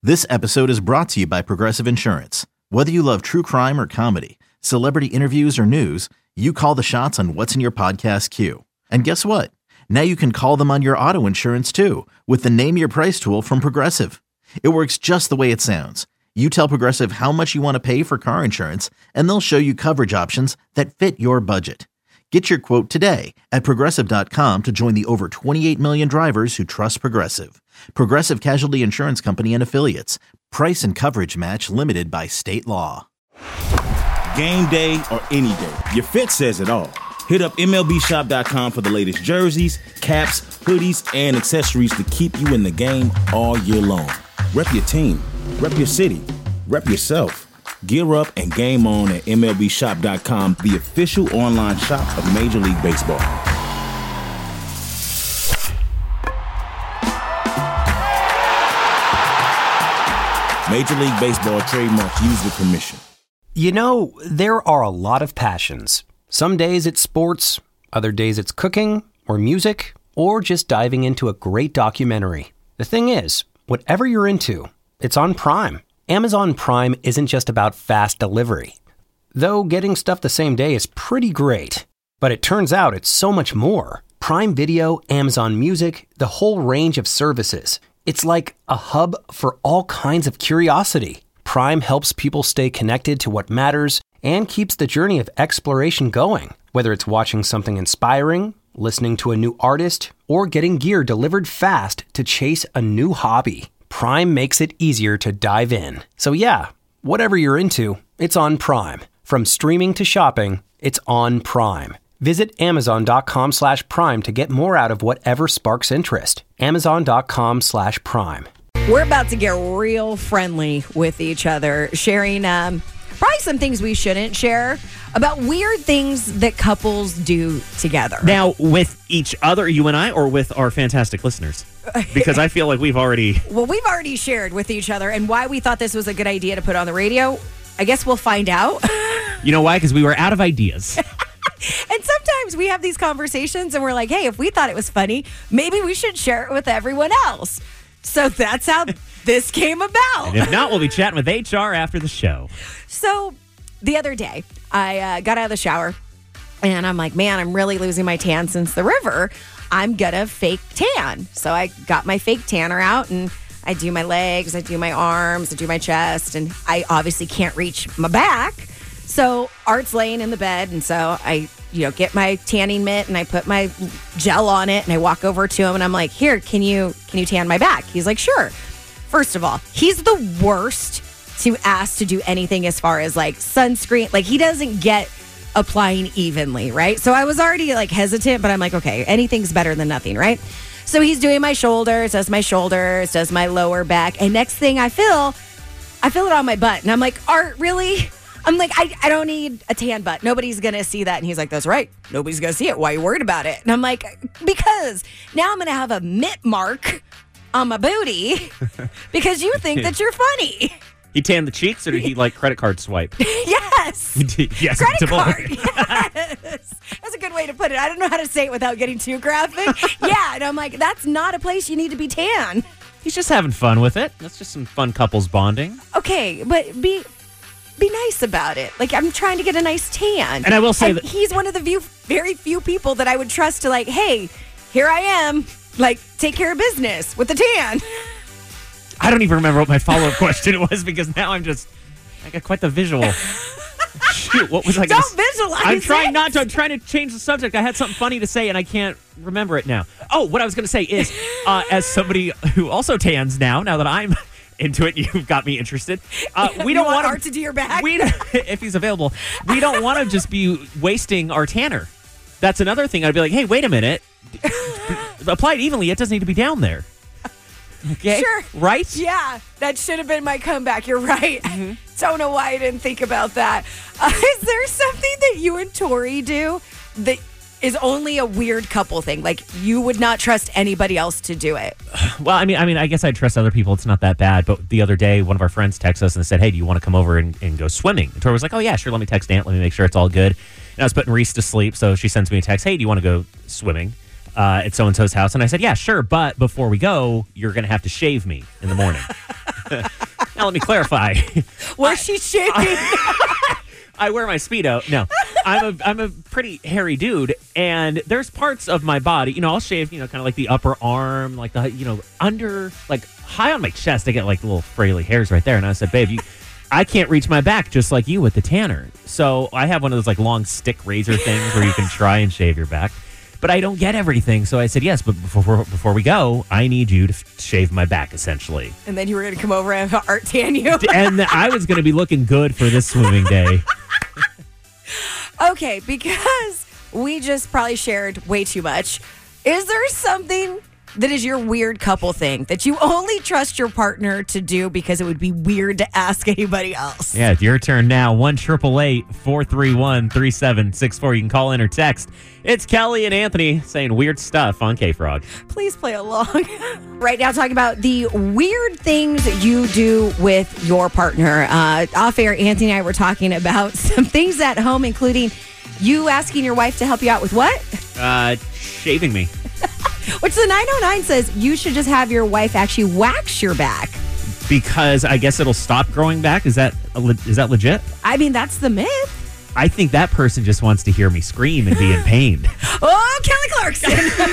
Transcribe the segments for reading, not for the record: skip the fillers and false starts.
This episode is brought to you by Progressive Insurance. Whether you love true crime or comedy, celebrity interviews or news, you call the shots on what's in your podcast queue. And guess what? Now you can call them on your auto insurance too with the Name Your Price tool from Progressive. It works just the way it sounds. You tell Progressive how much you want to pay for car insurance, and they'll show you coverage options that fit your budget. Get your quote today at Progressive.com to join the over 28 million drivers who trust Progressive. Progressive Casualty Insurance Company and Affiliates. Price and coverage match limited by state law. Game day or any day, your fit says it all. Hit up MLBshop.com for the latest jerseys, caps, hoodies, and accessories to keep you in the game all year long. Rep your team, rep your city, rep yourself. Gear up and game on at MLBshop.com, the official online shop of Major League Baseball. Major League Baseball trademark used with permission. You know, there are a lot of passions. Some days it's sports, other days it's cooking or music, or just diving into a great documentary. The thing is, whatever you're into, it's on Prime. Amazon Prime isn't just about fast delivery. Though getting stuff the same day is pretty great. But it turns out it's so much more. Prime Video, Amazon Music, the whole range of services. It's like a hub for all kinds of curiosity. Prime helps people stay connected to what matters and keeps the journey of exploration going. Whether it's watching something inspiring, listening to a new artist, or getting gear delivered fast to chase a new hobby. Prime makes it easier to dive in. So yeah, whatever you're into, it's on Prime. From streaming to shopping, it's on Prime. Visit Amazon.com/Prime to get more out of whatever sparks interest. Amazon.com/Prime. We're about to get real friendly with each other, sharing probably some things we shouldn't share about weird things that couples do together. Now, with each other, you and I, or with our fantastic listeners? Because I feel like we've already... Well, we've already shared with each other, and why we thought this was a good idea to put on the radio, I guess we'll find out. You know why? Because we were out of ideas. And sometimes we have these conversations, and we're like, hey, if we thought it was funny, maybe we should share it with everyone else. So that's how this came about. And if not, we'll be chatting with HR after the show. So the other day, I got out of the shower, and I'm like, man, I'm really losing my tan since the river. I'm going to fake tan. So I got my fake tanner out, and I do my legs, I do my arms, I do my chest, and I obviously can't reach my back. So Art's laying in the bed, and so I get my tanning mitt, and I put my gel on it, and I walk over to him, and I'm like, here, can you tan my back? He's like, sure. First of all, he's the worst to ask to do anything as far as like sunscreen. Like, he doesn't get applying evenly, right? So I was already like hesitant, but I'm like, okay, anything's better than nothing, right? So he's doing my shoulders, does my lower back, and next thing I feel it on my butt, and I'm like, Art, really? I'm like, I don't need a tan butt. Nobody's going to see that. And he's like, that's right. Nobody's going to see it. Why are you worried about it? And I'm like, because now I'm going to have a mitt mark on my booty because you think that you're funny. He tanned the cheeks, or did he like credit card swipe? Yes. Yes. Credit card. Yes. That's a good way to put it. I don't know how to say it without getting too graphic. Yeah. And I'm like, that's not a place you need to be tan. He's just having fun with it. That's just some fun couples bonding. Okay. But be nice about it. Like, I'm trying to get a nice tan. And I will say that he's one of the very few people that I would trust to, like, hey, here I am. Like, take care of business with the tan. I don't even remember what my follow-up question was, because now I got quite the visual. Shoot, what was I going to say? Don't visualize I'm trying it. not to. I'm trying to change the subject. I had something funny to say, and I can't remember it now. Oh, what I was going to say is, as somebody who also tans now that I'm into it, you've got me interested. We don't want Art to do your back. If he's available, we don't want to just be wasting our tanner. That's another thing. I'd be like, hey, wait a minute. Apply it evenly. It doesn't need to be down there. Okay? Sure. Right? Yeah. That should have been my comeback. You're right. Mm-hmm. Don't know why I didn't think about that. Is there something that you and Tori do that is only a weird couple thing? Like, you would not trust anybody else to do it? Well, I mean, I guess I'd trust other people. It's not that bad. But the other day, one of our friends texted us and said, hey, do you want to come over and go swimming? And Tori was like, oh, yeah, sure. Let me text Aunt. Let me make sure it's all good. And I was putting Reese to sleep. So she sends me a text, hey, do you want to go swimming? at so-and-so's house. And I said, yeah, sure. But before we go, you're going to have to shave me in the morning. Now, let me clarify. Was she shaving? I wear my Speedo. No, I'm a pretty hairy dude, and there's parts of my body, I'll shave, kind of like the upper arm, like the, under, like high on my chest. I get like little fraily hairs right there. And I said, babe, I can't reach my back just like you with the tanner. So I have one of those like long stick razor things where you can try and shave your back. But I don't get everything. So I said, yes, but before we go, I need you to shave my back, essentially. And then you were going to come over and have Art tan you. And I was going to be looking good for this swimming day. Okay, because we just probably shared way too much. Is there something that is your weird couple thing that you only trust your partner to do because it would be weird to ask anybody else? Yeah, it's your turn now. 1-888-431-3764. You can call in or text. It's Kelly and Anthony saying weird stuff on K-Frog. Please play along. Right now, talking about the weird things you do with your partner. Off air, Anthony and I were talking about some things at home, including you asking your wife to help you out with what? Shaving me. Which the 909 says you should just have your wife actually wax your back. Because I guess it'll stop growing back? Is that legit? I mean, that's the myth. I think that person just wants to hear me scream and be in pain. Oh, Kelly Clarkson.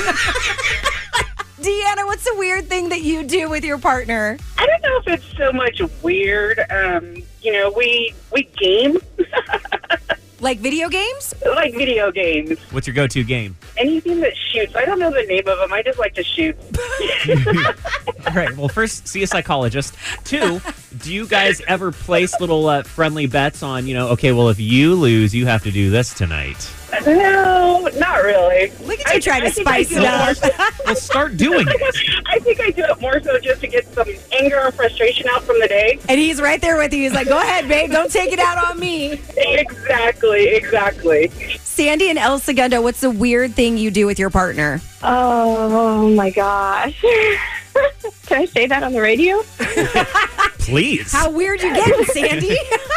Deanna, what's the weird thing that you do with your partner? I don't know if it's so much weird. We game. Like video games? Like video games. What's your go-to game? Anything that shoots. I don't know the name of them. I just like to shoot. All right. Well, first, see a psychologist. 2, do you guys ever place little friendly bets on, okay, well, if you lose, you have to do this tonight? No, not really. Look at you trying to spice it up. Well, start doing it. I think I do it more so just to get some anger or frustration out from the day. And he's right there with you. He's like, go ahead, babe. Don't take it out on me. Exactly. Sandy and El Segundo, what's the weird thing you do with your partner? Oh, my gosh. Can I say that on the radio? Please. How weird you getting, Sandy?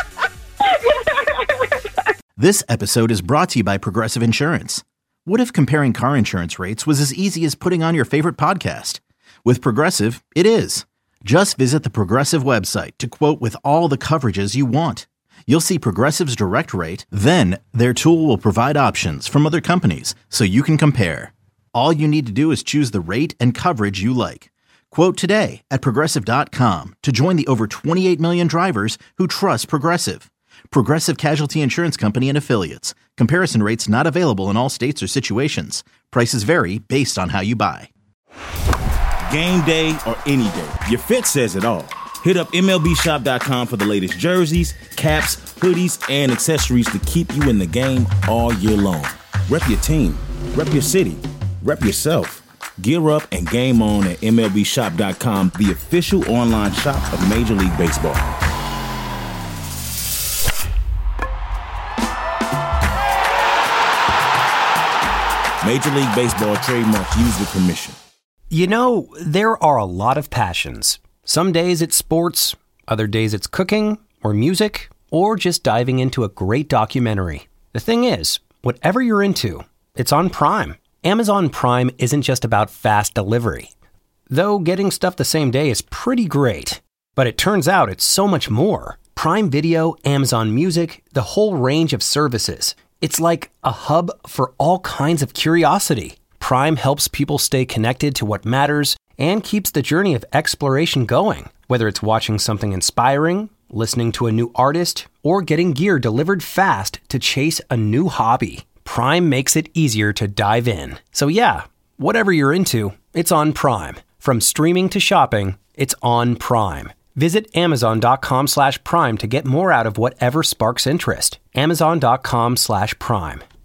This episode is brought to you by Progressive Insurance. What if comparing car insurance rates was as easy as putting on your favorite podcast? With Progressive, it is. Just visit the Progressive website to quote with all the coverages you want. You'll see Progressive's direct rate, then their tool will provide options from other companies so you can compare. All you need to do is choose the rate and coverage you like. Quote today at Progressive.com to join the over 28 million drivers who trust Progressive. Progressive Casualty Insurance Company and Affiliates. Comparison rates not available in all states or situations. Prices vary based on how you buy. Game day or any day, your fit says it all. Hit up MLBshop.com for the latest jerseys, caps, hoodies, and accessories to keep you in the game all year long. Rep your team, rep your city, rep yourself. Gear up and game on at MLBshop.com, the official online shop of Major League Baseball. Major League Baseball trademark used with permission. There are a lot of passions. Some days it's sports, other days it's cooking or music, or just diving into a great documentary. The thing is, whatever you're into, it's on Prime. Amazon Prime isn't just about fast delivery. Though getting stuff the same day is pretty great. But it turns out it's so much more. Prime Video, Amazon Music, the whole range of services. It's like a hub for all kinds of curiosity. Prime helps people stay connected to what matters and keeps the journey of exploration going. Whether it's watching something inspiring, listening to a new artist, or getting gear delivered fast to chase a new hobby, Prime makes it easier to dive in. So yeah, whatever you're into, it's on Prime. From streaming to shopping, it's on Prime. Visit Amazon.com/Prime to get more out of whatever sparks interest. Amazon.com/Prime.